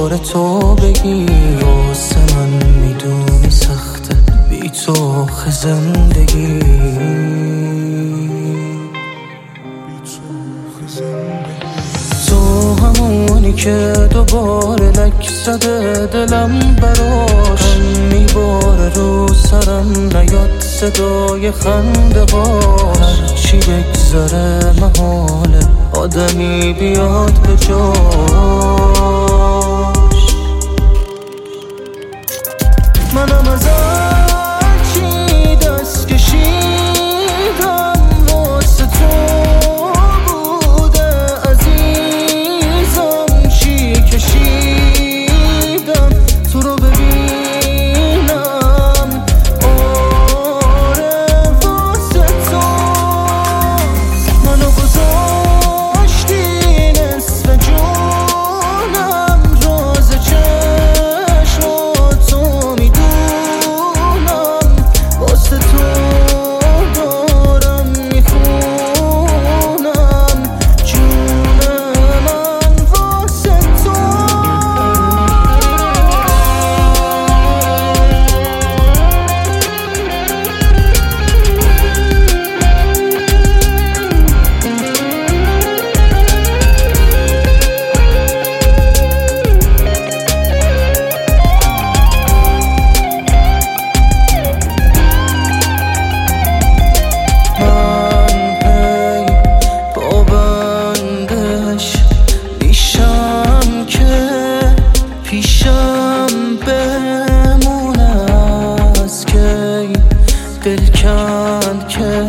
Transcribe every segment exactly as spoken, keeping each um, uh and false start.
بار تو بگی. واسه من میدونی سخته بی تو آخه زندگی. تو همونی که دوباره لک زده دلم براش، هم میباره رو سرم نیاد صدای خنده هاش. هرچی بگذره محاله آدمی بیاد به جاش. منم از هرچی دست کشیدم واسه تو بوده عزیزم. چی کشیدم تو رو ببینم، آره واسه تو. منو گذاشتی نصف جونم، راز چشماتو میدونم. واسه تو دارم میخونم جون من واسه تو. دل کند که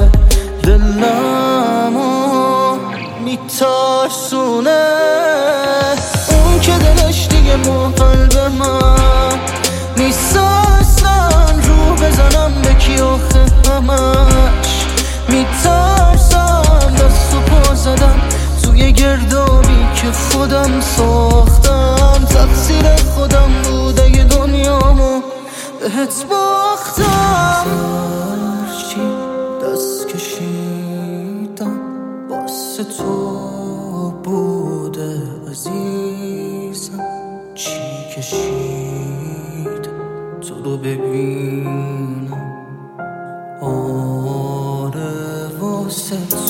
دلمو میترسونه. اون که دلش دیگه با قلب من نیست اصلا. رو بزنم به کی آخه همش میترسم. دست و پا زدم توی گردابی که خودم ساختم. تقصیر خودم بوده ی دنیامو بهت باختم. هرچی دست کشیدم واسه تو بوده عزیزم. چی کشید تو رو ببینم، آره واسه تو.